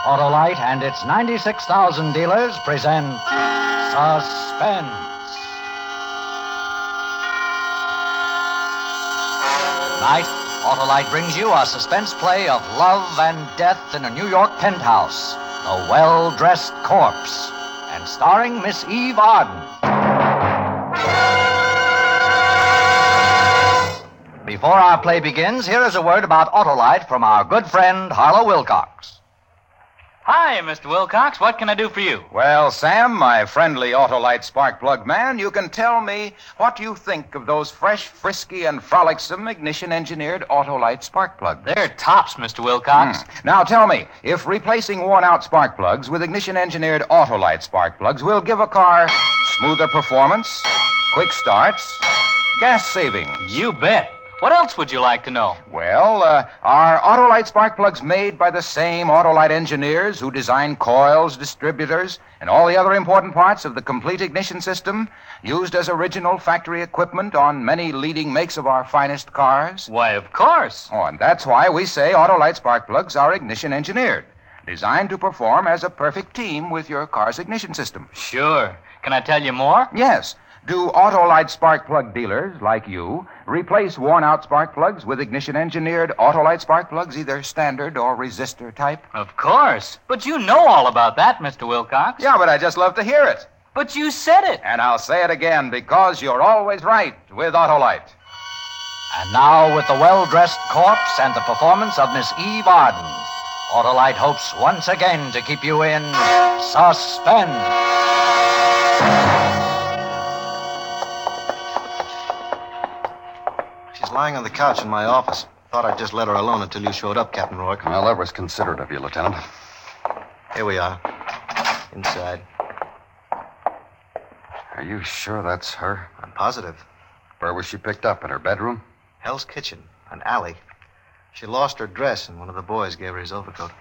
Autolite and its 96,000 dealers present Suspense. Tonight, Autolite brings you a suspense play of love and death in a New York penthouse, The Well-Dressed Corpse, and starring Miss Eve Arden. Before our play begins, here is a word about Autolite from our good friend, Harlow Wilcox. Hi, Mr. Wilcox. What can I do for you? Well, Sam, my friendly Autolite spark plug man, you can tell me what you think of those fresh, frisky, and frolicsome ignition-engineered Autolite spark plugs. They're tops, Mr. Wilcox. Now, tell me, if replacing worn-out spark plugs with ignition-engineered Autolite spark plugs will give a car smoother performance, quick starts, gas savings. You bet. What else would you like to know? Well, are Autolite spark plugs made by the same Autolite engineers who design coils, distributors, and all the other important parts of the complete ignition system used as original factory equipment on many leading makes of our finest cars? Why, of course. Oh, and that's why we say Autolite spark plugs are ignition engineered, designed to perform as a perfect team with your car's ignition system. Sure. Can I tell you more? Yes. Do Autolite spark plug dealers, like you, replace worn-out spark plugs with ignition-engineered Autolite spark plugs, either standard or resistor type? Of course. But you know all about that, Mr. Wilcox. Yeah, but I just love to hear it. But you said it. And I'll say it again, because you're always right with Autolite. And now, with The Well-Dressed Corpse and the performance of Miss Eve Arden, Autolite hopes once again to keep you in suspense. She's lying on the couch in my office. Thought I'd just let her alone until you showed up, Captain Rourke. Well, that was considerate of you, Lieutenant. Here we are. Inside. Are you sure that's her? I'm positive. Where was she picked up? In her bedroom? Hell's Kitchen, an alley. She lost her dress, and one of the boys gave her his overcoat.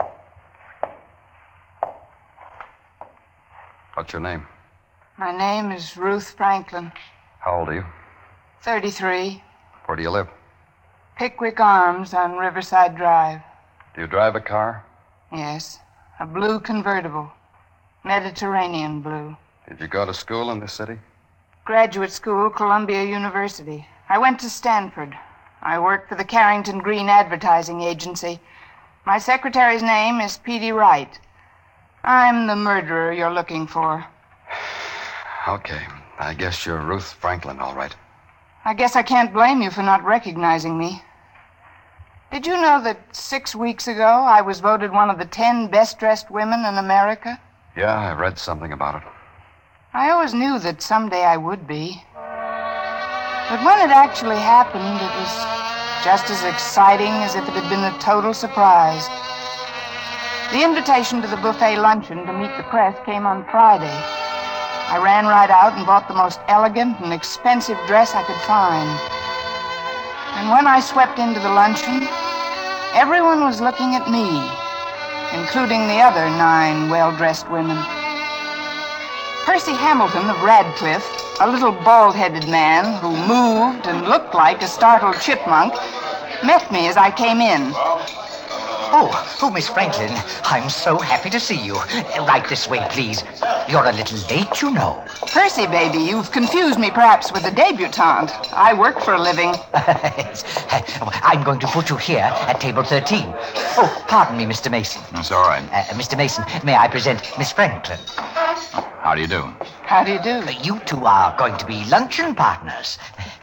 What's your name? My name is Ruth Franklin, How old are you? 33, Where do you live? Pickwick Arms on Riverside Drive. Do you drive a car? Yes, a blue convertible, Mediterranean blue. Did you go to school in this city? Graduate school, Columbia University. I went to Stanford. I worked for the Carrington Green Advertising Agency. My secretary's name is Petey Wright. I'm the murderer you're looking for. Okay. I guess you're Ruth Franklin, all right. I guess I can't blame you for not recognizing me. Did you know that 6 weeks ago I was voted one of the 10 best-dressed women in America? Yeah, I read something about it. I always knew that someday I would be. But when it actually happened, it was just as exciting as if it had been a total surprise. The invitation to the buffet luncheon to meet the press came on Friday. I ran right out and bought the most elegant and expensive dress I could find. And when I swept into the luncheon, everyone was looking at me, including the other 9 well-dressed women. Percy Hamilton of Radcliffe, a little bald-headed man who moved and looked like a startled chipmunk, met me as I came in. Oh, Miss Franklin, I'm so happy to see you. Right this way, please. You're a little late, you know. Percy, baby, you've confused me perhaps with a debutante. I work for a living. I'm going to put you here at table 13. Oh, pardon me, Mr. Mason. That's all right. Mr. Mason, may I present Miss Franklin? How do you do? How do you do? You two are going to be luncheon partners.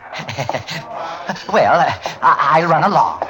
Well, I'll run along.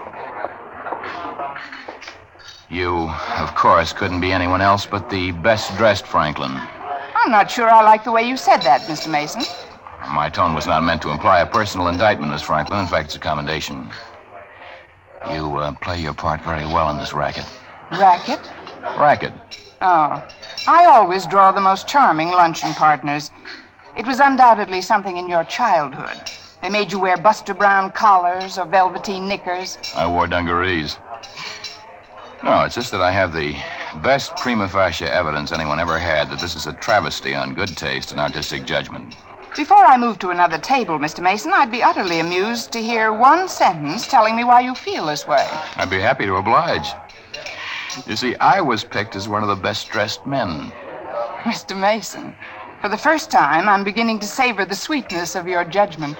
You, of course, couldn't be anyone else but the best-dressed Franklin. I'm not sure I like the way you said that, Mr. Mason. My tone was not meant to imply a personal indictment, Miss Franklin. In fact, it's a commendation. You play your part very well in this racket. Racket? Racket. Oh. I always draw the most charming luncheon partners. It was undoubtedly something in your childhood. They made you wear Buster Brown collars or velveteen knickers. I wore dungarees. No, it's just that I have the best prima facie evidence anyone ever had that this is a travesty on good taste and artistic judgment. Before I move to another table, Mr. Mason, I'd be utterly amused to hear one sentence telling me why you feel this way. I'd be happy to oblige. You see, I was picked as one of the best-dressed men. Mr. Mason, for the first time, I'm beginning to savor the sweetness of your judgment.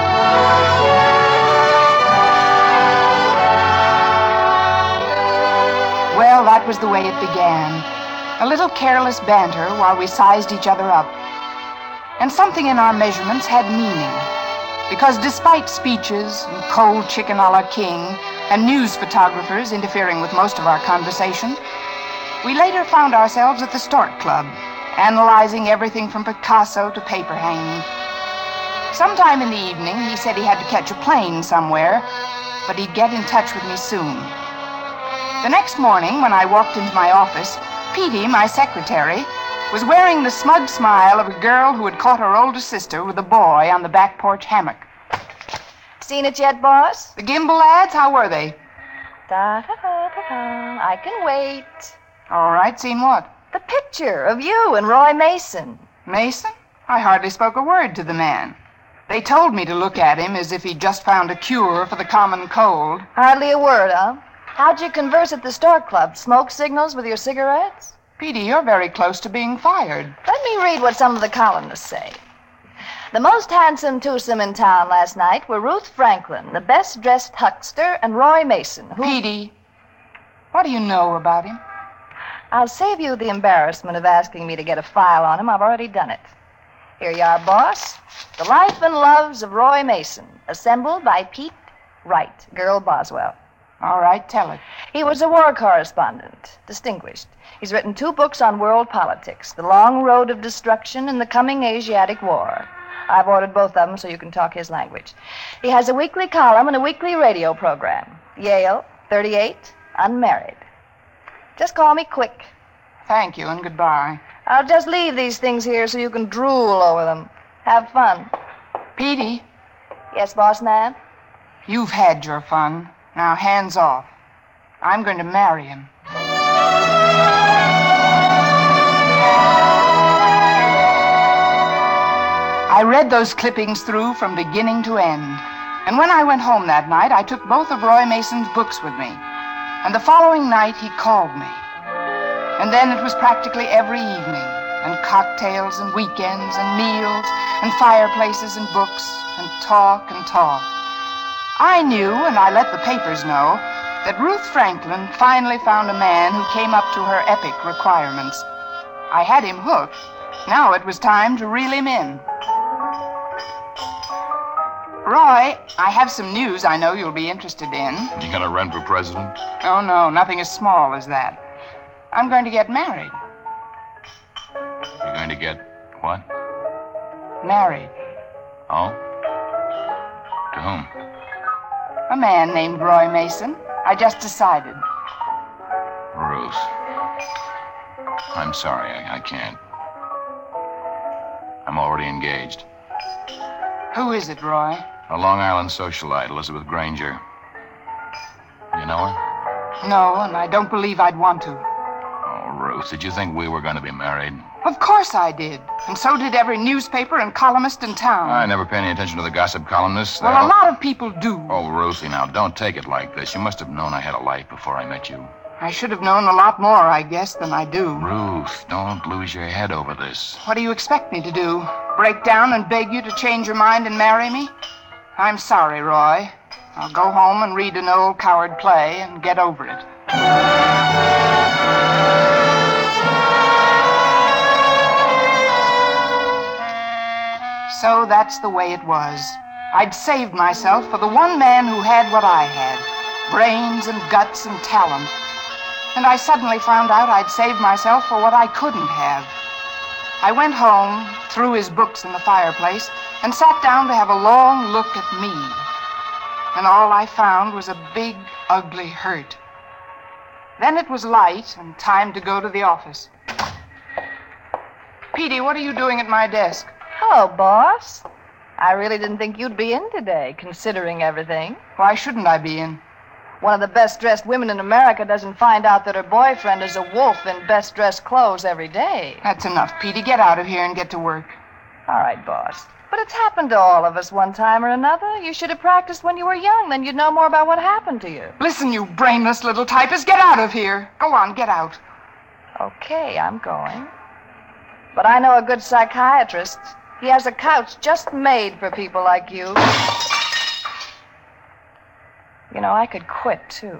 Well, that was the way it began. A little careless banter while we sized each other up. And something in our measurements had meaning. Because despite speeches and cold chicken a la king and news photographers interfering with most of our conversation, we later found ourselves at the Stork Club, analyzing everything from Picasso to paper hanging. Sometime in the evening, he said he had to catch a plane somewhere, but he'd get in touch with me soon. The next morning, when I walked into my office, Petey, my secretary, was wearing the smug smile of a girl who had caught her older sister with a boy on the back porch hammock. Seen it yet, boss? The Gimbal ads, how were they? Da-da-da-da-da. I can wait. All right, seen what? The picture of you and Roy Mason. Mason? I hardly spoke a word to the man. They told me to look at him as if he'd just found a cure for the common cold. Hardly a word, huh? How'd you converse at the Stork Club? Smoke signals with your cigarettes? Petey, you're very close to being fired. Let me read what some of the columnists say. The most handsome twosome in town last night were Ruth Franklin, the best-dressed huckster, and Roy Mason, who... Petey, what do you know about him? I'll save you the embarrassment of asking me to get a file on him. I've already done it. Here you are, boss. The Life and Loves of Roy Mason, assembled by Pete Wright, Girl Boswell. All right, tell it. He was a war correspondent, distinguished. He's written 2 books on world politics, The Long Road of Destruction and The Coming Asiatic War. I've ordered both of them so you can talk his language. He has a weekly column and a weekly radio program. Yale, 38, unmarried. Just call me Quick. Thank you, and goodbye. I'll just leave these things here so you can drool over them. Have fun. Petey. Yes, boss man? You've had your fun. Now, hands off. I'm going to marry him. I read those clippings through from beginning to end. And when I went home that night, I took both of Roy Mason's books with me. And the following night, he called me. And then it was practically every evening, and cocktails and weekends and meals and fireplaces and books and talk and talk. I knew, and I let the papers know, that Ruth Franklin finally found a man who came up to her epic requirements. I had him hooked. Now it was time to reel him in. Roy, I have some news I know you'll be interested in. You gonna run for president? Oh, no, nothing as small as that. I'm going to get married. You're going to get what? Married. Oh? To whom? A man named Roy Mason. I just decided. Ruth. I'm sorry, I can't. I'm already engaged. Who is it, Roy? A Long Island socialite, Elizabeth Granger. You know her? No, and I don't believe I'd want to. Oh, Ruth, did you think we were going to be married? Of course I did. And so did every newspaper and columnist in town. I never pay any attention to the gossip columnists. Well, a lot of people do. Oh, Ruthie, now, don't take it like this. You must have known I had a life before I met you. I should have known a lot more, I guess, than I do. Ruth, don't lose your head over this. What do you expect me to do? Break down and beg you to change your mind and marry me? I'm sorry, Roy. I'll go home and read an old coward play and get over it. So that's the way it was. I'd saved myself for the one man who had what I had. Brains and guts and talent. And I suddenly found out I'd saved myself for what I couldn't have. I went home, threw his books in the fireplace, and sat down to have a long look at me. And all I found was a big, ugly hurt. Then it was light and time to go to the office. Petey, what are you doing at my desk? Hello, boss. I really didn't think you'd be in today, considering everything. Why shouldn't I be in? One of the best-dressed women in America doesn't find out that her boyfriend is a wolf in best-dressed clothes every day. That's enough, Petey. Get out of here and get to work. All right, boss. But it's happened to all of us one time or another. You should have practiced when you were young. Then you'd know more about what happened to you. Listen, you brainless little typist, get out of here. Go on, get out. Okay, I'm going. But I know a good psychiatrist. He has a couch just made for people like you. You know, I could quit, too.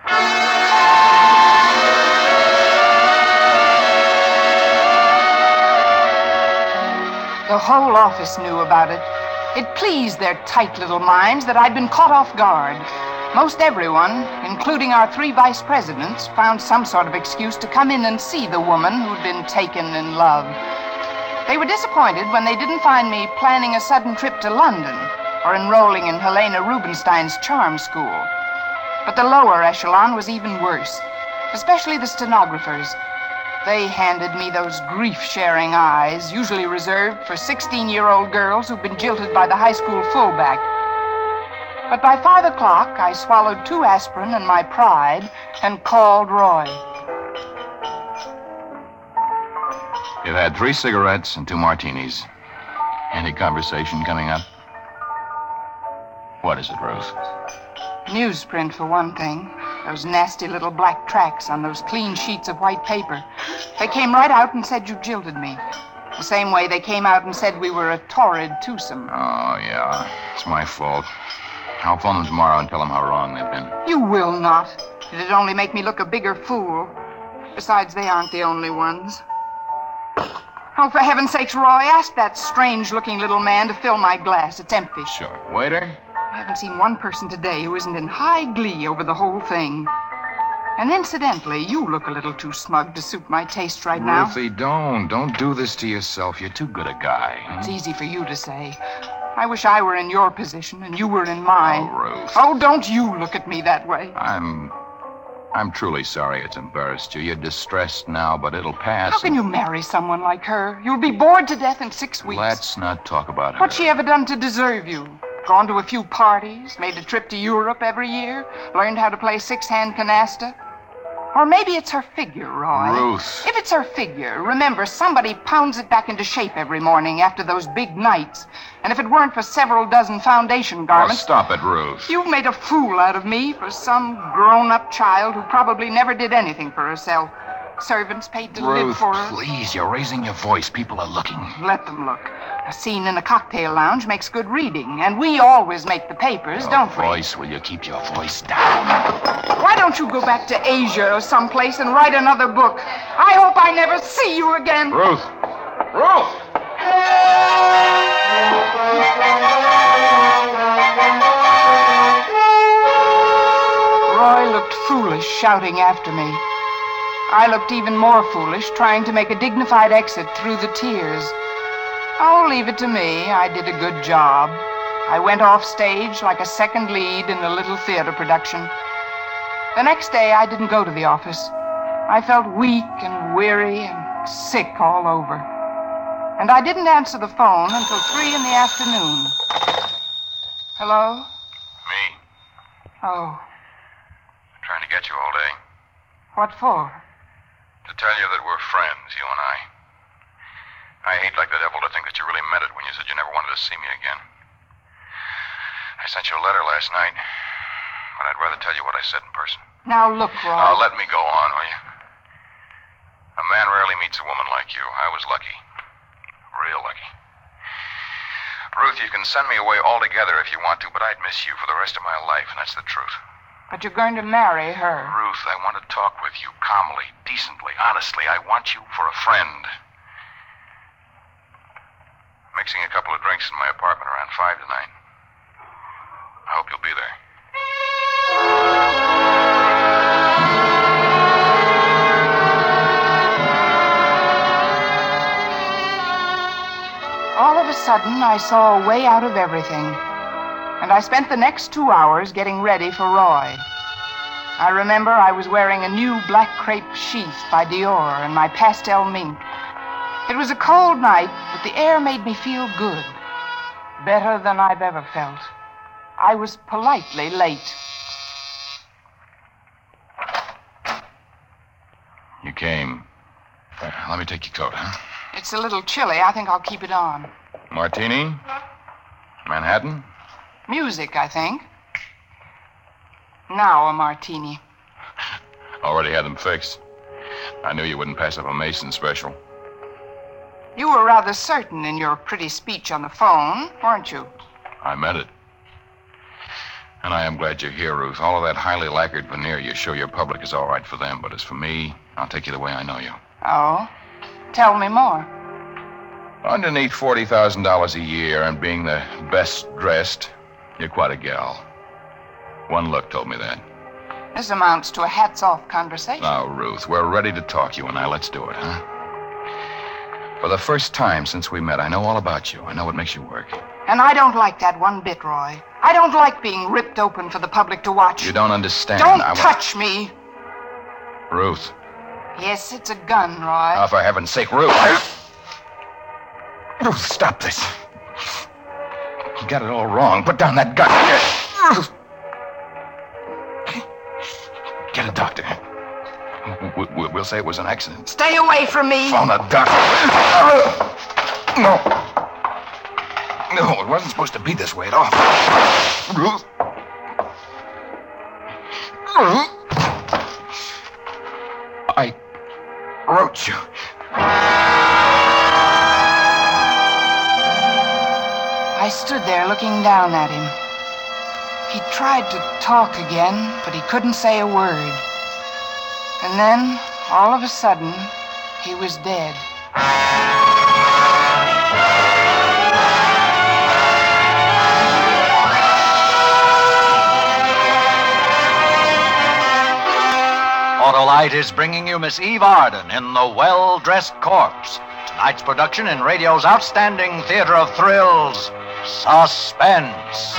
The whole office knew about it. It pleased their tight little minds that I'd been caught off guard. Most everyone, including our 3 vice presidents, found some sort of excuse to come in and see the woman who'd been taken in love. They were disappointed when they didn't find me planning a sudden trip to London or enrolling in Helena Rubinstein's charm school. But the lower echelon was even worse, especially the stenographers. They handed me those grief-sharing eyes, usually reserved for 16-year-old girls who've been jilted by the high school fullback. But by 5 o'clock, I swallowed 2 aspirin and my pride and called Roy. You've had 3 cigarettes and 2 martinis. Any conversation coming up? What is it, Ruth? Newsprint, for one thing. Those nasty little black tracks on those clean sheets of white paper. They came right out and said you jilted me. The same way they came out and said we were a torrid twosome. Oh, yeah. It's my fault. I'll phone them tomorrow and tell them how wrong they've been. You will not. It'd only make me look a bigger fool. Besides, they aren't the only ones. Oh, for heaven's sakes, Roy, ask that strange-looking little man to fill my glass. It's empty. Sure. Waiter? I haven't seen one person today who isn't in high glee over the whole thing. And incidentally, you look a little too smug to suit my taste right now. Ruthie, don't do this to yourself. You're too good a guy. It's easy for you to say. I wish I were in your position and you were in mine. Oh, Ruth. Oh, don't you look at me that way. I'm truly sorry it's embarrassed you. You're distressed now, but it'll pass. How can you marry someone like her? You'll be bored to death in 6 weeks. Let's not talk about her. What's she ever done to deserve you? Gone to a few parties, made a trip to Europe every year, learned how to play 6-hand canasta? Or maybe it's her figure, Roy. Ruth. If it's her figure, remember, somebody pounds it back into shape every morning after those big nights. And if it weren't for several dozen foundation garments... Oh, stop it, Ruth. You've made a fool out of me for some grown-up child who probably never did anything for herself. Servants paid to live for her. Ruth, please, you're raising your voice. People are looking. Let them look. A scene in a cocktail lounge makes good reading, and we always make the papers, don't we? Voice, will you keep your voice down? Why don't you go back to Asia or someplace and write another book? I hope I never see you again. Ruth! Ruth! Roy looked foolish shouting after me. I looked even more foolish trying to make a dignified exit through the tears. Oh, leave it to me. I did a good job. I went off stage like a second lead in a little theater production. The next day, I didn't go to the office. I felt weak and weary and sick all over. And I didn't answer the phone until 3 in the afternoon. Hello? Me. Oh, I'm trying to get you all day. what for? To tell you that we're friends, you and I. I hate like the devil to think that you really meant it when you said you never wanted to see me again. I sent you a letter last night, but I'd rather tell you what I said in person. Now look, Roy. Now, let me go on, will you? A man rarely meets a woman like you. I was lucky. Real lucky. Ruth, you can send me away altogether if you want to, but I'd miss you for the rest of my life, and that's the truth. But you're going to marry her. Ruth, I want to talk with you calmly, decently, honestly. I want you for a friend. Mixing a couple of drinks in my apartment around 5 tonight. I hope you'll be there. All of a sudden, I saw a way out of everything. And I spent the next 2 hours getting ready for Roy. I remember I was wearing a new black crepe sheath by Dior and my pastel mink. It was a cold night, but the air made me feel good. Better than I've ever felt. I was politely late. You came. Let me take your coat, huh? It's a little chilly. I think I'll keep it on. Martini? Manhattan? Music, I think. Now a martini. Already had them fixed. I knew you wouldn't pass up a Mason special. You were rather certain in your pretty speech on the phone, weren't you? I meant it. And I am glad you're here, Ruth. All of that highly lacquered veneer you show your public is all right for them, but as for me, I'll take you the way I know you. Oh? Tell me more. Underneath $40,000 a year and being the best dressed, you're quite a gal. One look told me that. This amounts to a hats-off conversation. Now, Ruth, we're ready to talk, you and I. Let's do it, huh? For the first time since we met, I know all about you. I know what makes you work. And I don't like that one bit, Roy. I don't like being ripped open for the public to watch. You don't understand. Don't touch me. Ruth. Yes, it's a gun, Roy. Oh, for heaven's sake, Ruth. Ruth, stop this. You got it all wrong. Put down that gun. Ruth. Get a doctor. We'll say it was an accident. Stay away from me. Phone a doctor. No. No, it wasn't supposed to be this way at all. Ruth. Ruth. I wrote you. I stood there looking down at him. He tried to talk again, but he couldn't say a word. And then, all of a sudden, he was dead. Autolite is bringing you Miss Eve Arden in The Well-Dressed Corpse. Tonight's production in radio's outstanding theater of thrills, Suspense.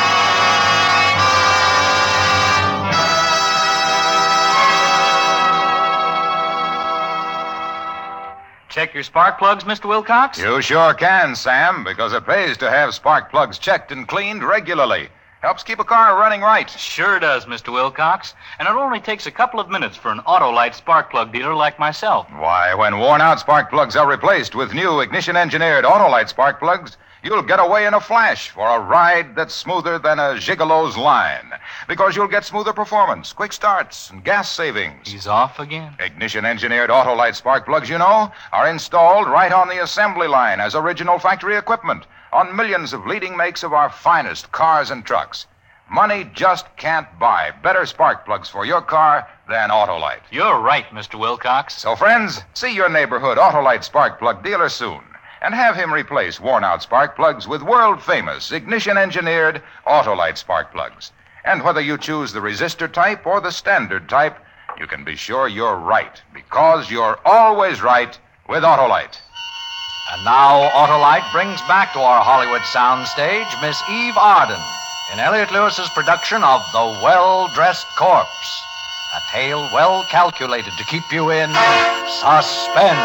Check your spark plugs, Mr. Wilcox? You sure can, Sam, because it pays to have spark plugs checked and cleaned regularly. Helps keep a car running right. Sure does, Mr. Wilcox. And it only takes a couple of minutes for an Autolite spark plug dealer like myself. Why, when worn-out spark plugs are replaced with new ignition-engineered Autolite spark plugs, you'll get away in a flash for a ride that's smoother than a gigolo's line. Because you'll get smoother performance, quick starts, and gas savings. He's off again. Ignition-engineered Autolite spark plugs, you know, are installed right on the assembly line as original factory equipment on millions of leading makes of our finest cars and trucks. Money just can't buy better spark plugs for your car than Autolite. You're right, Mr. Wilcox. So, friends, see your neighborhood Autolite spark plug dealer soon and have him replace worn-out spark plugs with world-famous ignition-engineered Autolite spark plugs. And whether you choose the resistor type or the standard type, you can be sure you're right, because you're always right with Autolite. And now Autolite brings back to our Hollywood soundstage Miss Eve Arden in Elliot Lewis's production of The Well-Dressed Corpse, a tale well calculated to keep you in suspense.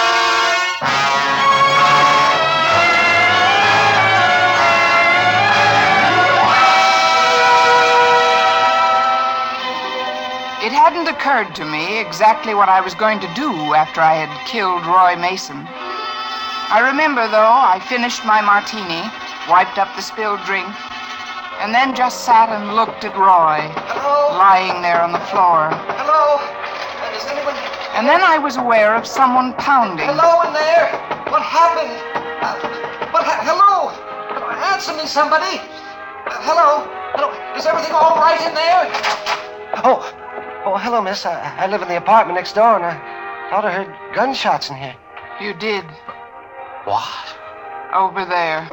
It hadn't occurred to me exactly what I was going to do after I had killed Roy Mason. I remember, though, I finished my martini, wiped up the spilled drink, and then just sat and looked at Roy, lying there on the floor. Hello? Is anyone... And then I was aware of someone pounding. Hello in there? What happened? Hello? Answer me, somebody. Hello? Hello? Is everything all right in there? Oh, hello, miss. I live in the apartment next door, and I thought I heard gunshots in here. You did. What? Over there.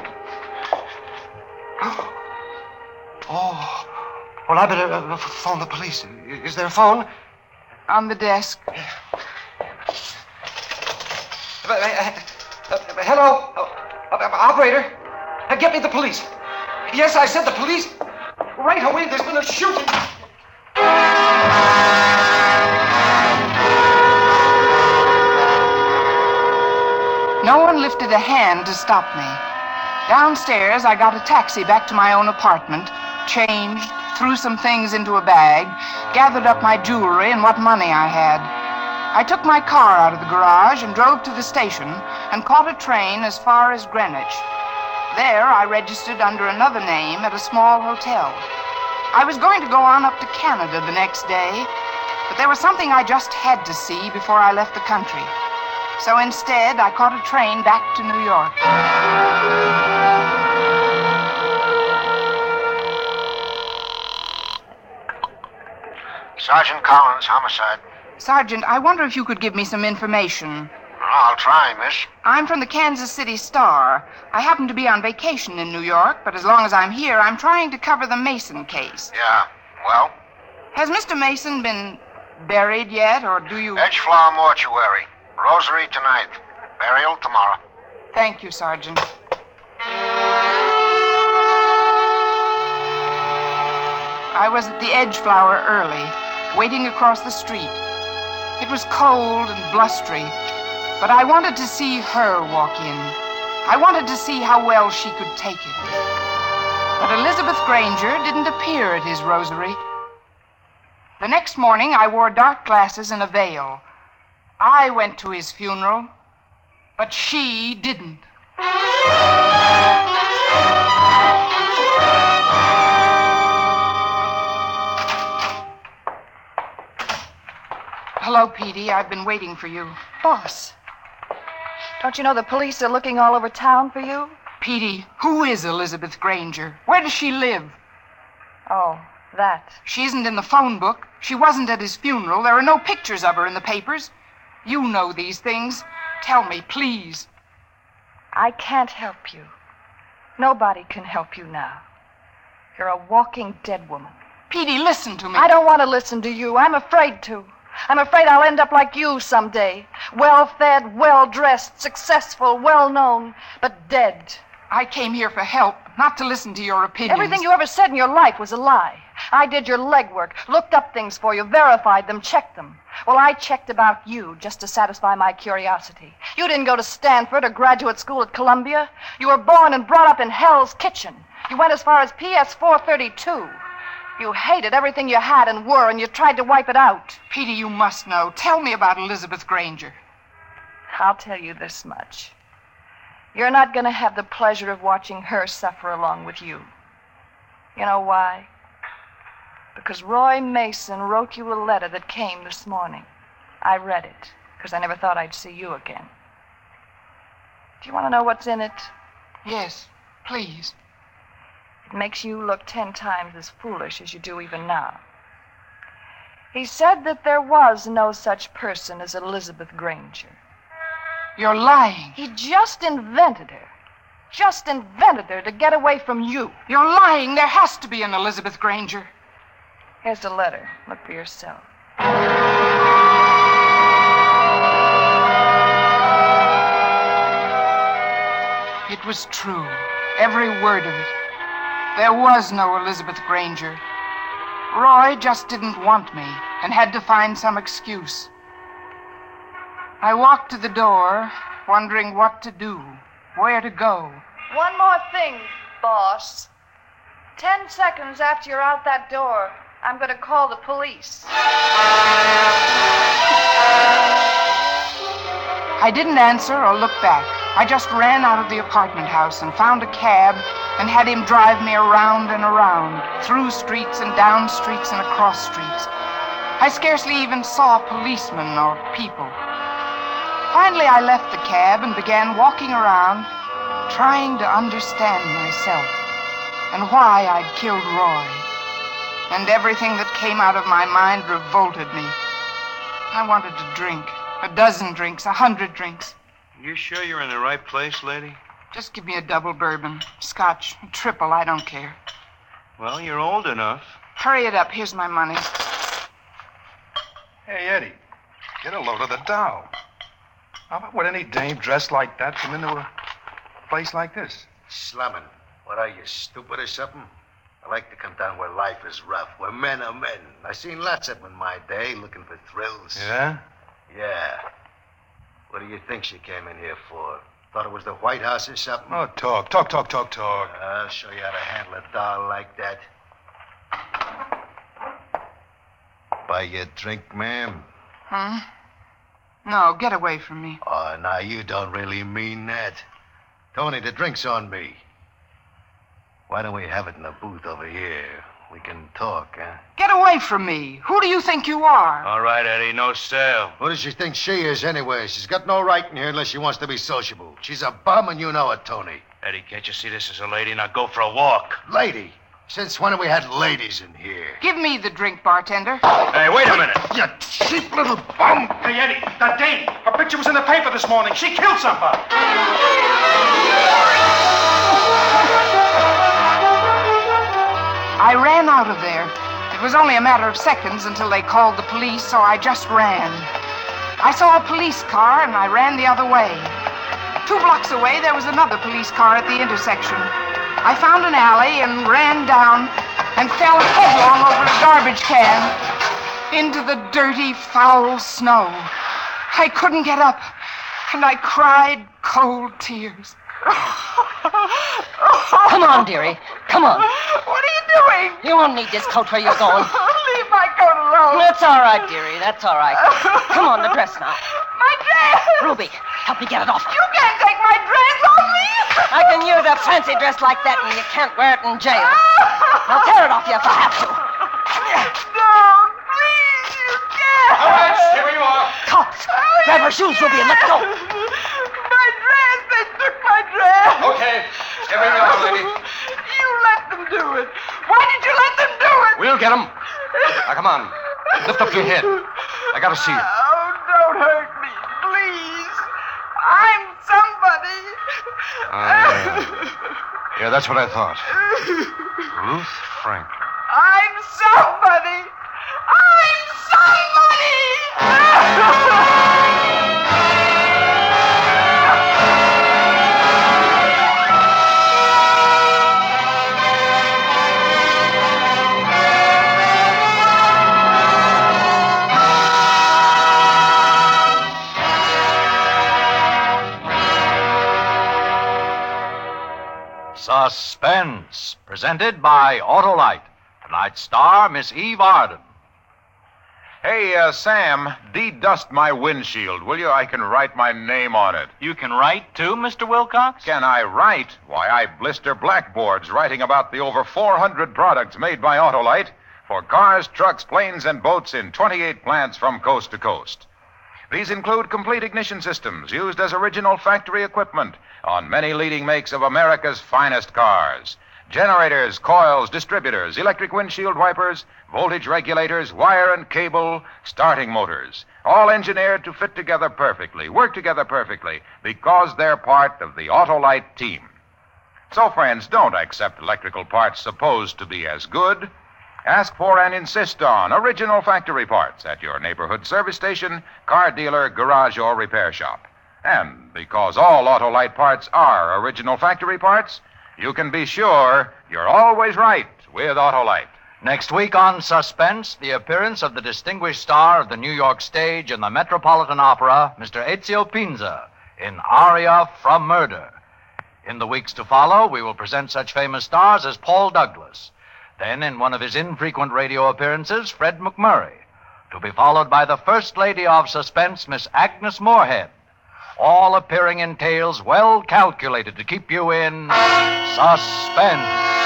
Oh. Well, I better phone the police. Is there a phone? On the desk. Hello? Operator? Get me the police. Yes, I said the police. Right away, there's been a shooting. No one lifted a hand to stop me. Downstairs, I got a taxi back to my own apartment, changed, threw some things into a bag, gathered up my jewelry and what money I had. I took my car out of the garage and drove to the station and caught a train as far as Greenwich. There, I registered under another name at a small hotel. I was going to go on up to Canada the next day, but there was something I just had to see before I left the country. So instead, I caught a train back to New York. Sergeant Collins, homicide. Sergeant, I wonder if you could give me some information. I'll try, miss. I'm from the Kansas City Star. I happen to be on vacation in New York, but as long as I'm here, I'm trying to cover the Mason case. Yeah, well? Has Mr. Mason been buried yet, or do you... Edgeflower Mortuary. Rosary tonight. Burial tomorrow. Thank you, Sergeant. I was at the Edgeflower early, waiting across the street. It was cold and blustery, but I wanted to see her walk in. I wanted to see how well she could take it. But Elizabeth Granger didn't appear at his rosary. The next morning, I wore dark glasses and a veil. I went to his funeral, but she didn't. Hello, Petey. I've been waiting for you. Boss, don't you know the police are looking all over town for you? Petey, who is Elizabeth Granger? Where does she live? Oh, that. She isn't in the phone book. She wasn't at his funeral. There are no pictures of her in the papers. You know these things. Tell me, please. I can't help you. Nobody can help you now. You're a walking dead woman. Petey, listen to me. I don't want to listen to you. I'm afraid to. I'm afraid I'll end up like you someday. Well-fed, well-dressed, successful, well-known, but dead. I came here for help, not to listen to your opinions. Everything you ever said in your life was a lie. I did your legwork, looked up things for you, verified them, checked them. Well, I checked about you just to satisfy my curiosity. You didn't go to Stanford or graduate school at Columbia. You were born and brought up in Hell's Kitchen. You went as far as PS 432. You hated everything you had and were, and you tried to wipe it out. Petey, you must know. Tell me about Elizabeth Granger. I'll tell you this much. You're not going to have the pleasure of watching her suffer along with you. You know why? Because Roy Mason wrote you a letter that came this morning. I read it, because I never thought I'd see you again. Do you want to know what's in it? Yes, please. It makes you look 10 times as foolish as you do even now. He said that there was no such person as Elizabeth Granger. You're lying. He just invented her. Just invented her to get away from you. You're lying. There has to be an Elizabeth Granger. Here's the letter. Look for yourself. It was true. Every word of it. There was no Elizabeth Granger. Roy just didn't want me and had to find some excuse. I walked to the door, wondering what to do, where to go. One more thing, boss. 10 seconds after you're out that door, I'm going to call the police. I didn't answer or look back. I just ran out of the apartment house and found a cab and had him drive me around and around, through streets and down streets and across streets. I scarcely even saw policemen or people. Finally, I left the cab and began walking around, trying to understand myself and why I'd killed Roy. And everything that came out of my mind revolted me. I wanted to drink. 12 drinks, 100 drinks. You sure you're in the right place, lady? Just give me a double bourbon. Scotch, a triple, I don't care. Well, you're old enough. Hurry it up. Here's my money. Hey, Eddie, get a load of the dough. How would any dame dressed like that come into a place like this? Slumming. What are you, stupid or something? I like to come down where life is rough, where men are men. I seen lots of them in my day looking for thrills. Yeah? Yeah. What do you think she came in here for? Thought it was the White House or something? Oh, talk. I'll show you how to handle a doll like that. Buy you a drink, ma'am? Huh? No, get away from me. Oh, now you don't really mean that. Tony, the drink's on me. Why don't we have it in the booth over here? We can talk, huh? Get away from me. Who do you think you are? All right, Eddie, no sale. Who does she think she is, anyway? She's got no right in here unless she wants to be sociable. She's a bum, and you know it, Tony. Eddie, can't you see this is a lady? Now go for a walk. Lady? Since when have we had ladies in here? Give me the drink, bartender. Hey, wait a minute. You cheap little bum! Hey, Eddie, that dame. Her picture was in the paper this morning. She killed somebody. I ran out of there. It was only a matter of seconds until they called the police, so I just ran. I saw a police car, and I ran the other way. 2 blocks away, there was another police car at the intersection. I found an alley and ran down and fell headlong over a garbage can into the dirty, foul snow. I couldn't get up, and I cried cold tears. Come on, dearie. Come on. What are you doing? You won't need this coat where you're going. Leave my coat alone. That's all right, dearie. That's all right. Come on, the dress now. My dress! Ruby, help me get it off. You can't take my dress off me! I can use a fancy dress like that, and you can't wear it in jail. I'll tear it off you if I have to. Don't, please, you can't. All right, here you are. Cops, grab her shoes, Ruby, and let's go. My dress! They took my dress! Okay, here we are, lady. You let them do it. Why did you let them do it? We'll get him. Now, come on. Lift up your head. I gotta see you. Oh, don't hurt me, please. I'm somebody. Yeah, that's what I thought. Ruth Franklin. I'm somebody. I'm somebody. Suspense, presented by Autolite. Tonight's star, Miss Eve Arden. Hey, Sam, de-dust my windshield, will you? I can write my name on it. You can write, too, Mr. Wilcox? Can I write? Why, I blister blackboards writing about the over 400 products made by Autolite for cars, trucks, planes, and boats in 28 plants from coast to coast. These include complete ignition systems used as original factory equipment on many leading makes of America's finest cars. Generators, coils, distributors, electric windshield wipers, voltage regulators, wire and cable, starting motors. All engineered to fit together perfectly, work together perfectly, because they're part of the Autolite team. So, friends, don't accept electrical parts supposed to be as good. Ask for and insist on original factory parts at your neighborhood service station, car dealer, garage, or repair shop. And because all Autolite parts are original factory parts, you can be sure you're always right with Autolite. Next week on Suspense, the appearance of the distinguished star of the New York stage and the Metropolitan Opera, Mr. Ezio Pinza, in Aria from Murder. In the weeks to follow, we will present such famous stars as Paul Douglas. Then, in one of his infrequent radio appearances, Fred McMurray, to be followed by the First Lady of Suspense, Miss Agnes Moorehead, all appearing in tales well calculated to keep you in suspense.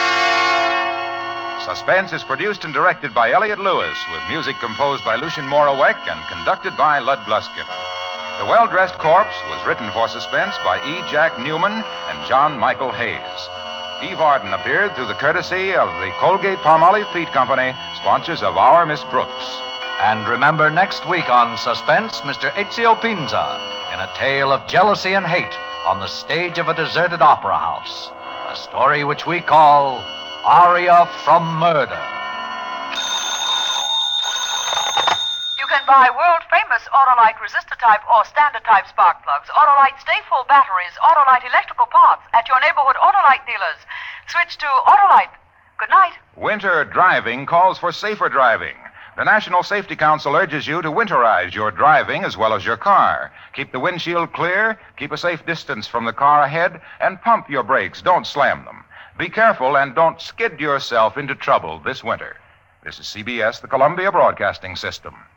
Suspense is produced and directed by Elliott Lewis, with music composed by Lucien Moraweck and conducted by Lud Gluskin. The Well-Dressed Corpse was written for Suspense by E. Jack Newman and John Michael Hayes. Eve Arden appeared through the courtesy of the Colgate-Palmolive Feed Company, sponsors of Our Miss Brooks. And remember next week on Suspense, Mr. Ezio Pinza, in a tale of jealousy and hate on the stage of a deserted opera house. A story which we call Aria from Murder. You can buy world-famous Autolite resistor-type or standard-type spark plugs, Autolite stay-full batteries, Autolite electrical parts at your neighborhood Autolite dealers. Switch to Autolite. Good night. Winter driving calls for safer driving. The National Safety Council urges you to winterize your driving as well as your car. Keep the windshield clear, keep a safe distance from the car ahead, and pump your brakes. Don't slam them. Be careful and don't skid yourself into trouble this winter. This is CBS, the Columbia Broadcasting System.